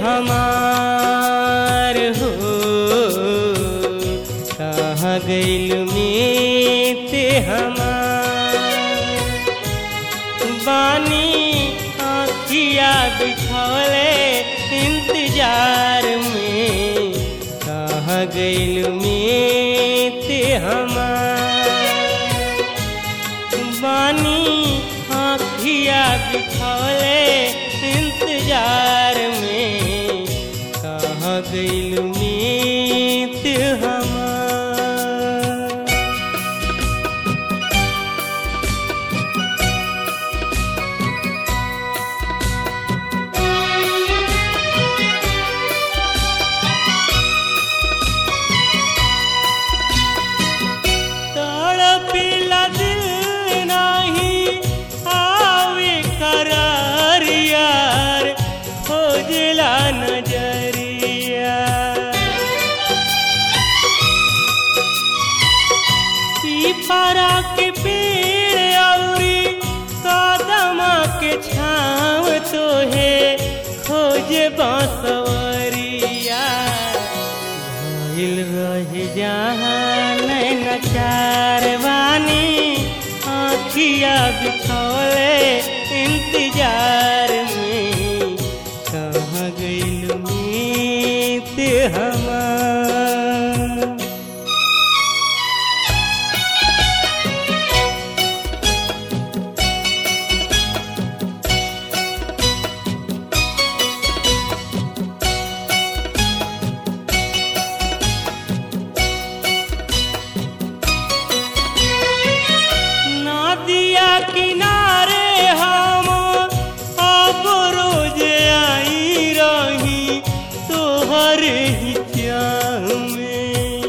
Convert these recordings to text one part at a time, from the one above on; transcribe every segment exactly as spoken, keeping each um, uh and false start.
हमार हो, कहाँ गइल मीत हमार। बानी आँखिया बिछौले इंतजार में, कहाँ गइल मीत हमार। बानी आँखिया बिछौले इंतजार में, कहाँ गइल मीत हमार। तड़पिला दिल नाही आवे करार यार, खोजला नजरिया। पीपरा के पेड़ औरी कदमा के छाँव तोहे खोजे बांसवरिया। भइल रहे जहाँ नैना चार बानी, आँखिया बिछौले इंतजार में, कहाँ गइल मीत हमार। नदिया किनारे हम अब रोज आई रही तोहर ही चाह में।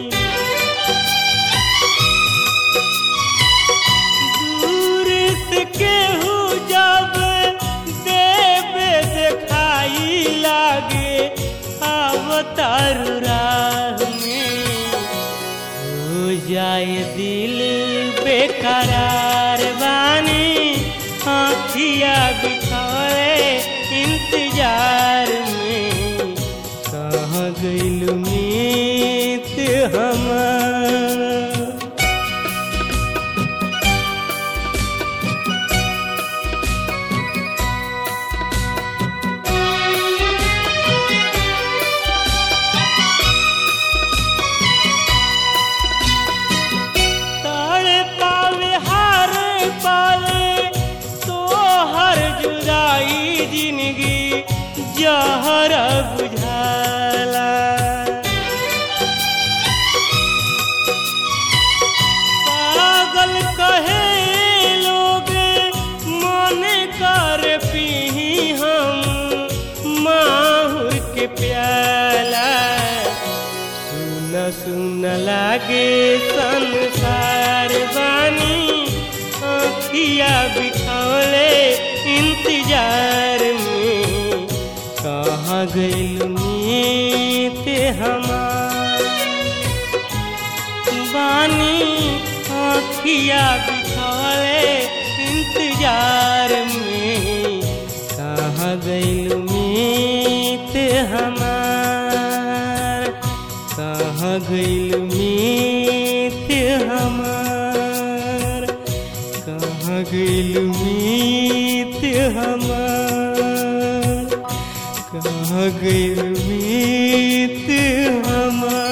दूर से केहू जब देवे दिखाई लागे अवतार राह में, हो जाए दिल बेकरार बानी, आँखिया बिछौले इंतजार में, कहाँ गइल मीत हमार। जिंदगी जहर बुझाला, पागल कहे लोग मन कर पी हम माहुर के प्याला। सुन सुन लागे संसार बानी, आँखिया बिछौले इंतजार में, कहाँ गइल मीत हमार। बानी आँखिया बिछौले इंतजार में, कहाँ गइल मीत हमार। कहाँ गइल मीत हमार, कहाँ गइल मीत हमार, कहाँ गइल मीत हमार।